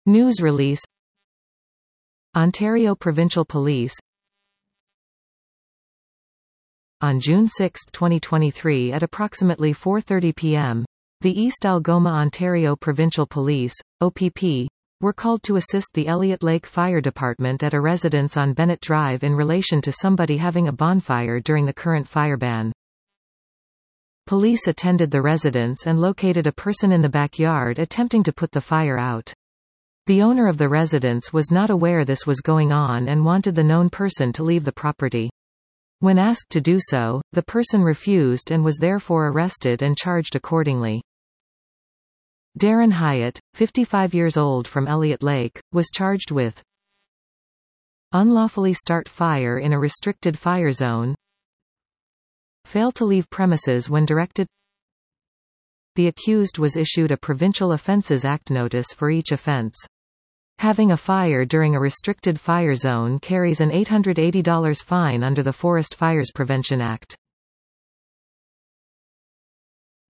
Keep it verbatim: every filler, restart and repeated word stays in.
News release. Ontario Provincial Police. On June sixth twenty twenty-three at approximately four thirty p m, the East Algoma Ontario Provincial Police, O P P, were called to assist the Elliott Lake Fire Department at a residence on Bennett Drive in relation to somebody having a bonfire during the current fire ban. Police attended the residence and located a person in the backyard attempting to put the fire out. The owner of the residence was not aware this was going on and wanted the known person to leave the property. When asked to do so, the person refused and was therefore arrested and charged accordingly. Darren Hyatt, fifty-five years old from Elliott Lake, was charged with unlawfully start fire in a restricted fire zone, fail to leave premises when directed. The accused was issued a Provincial Offences Act notice for each offence. Having a fire during a restricted fire zone carries an eight hundred eighty dollars fine under the Forest Fires Prevention Act.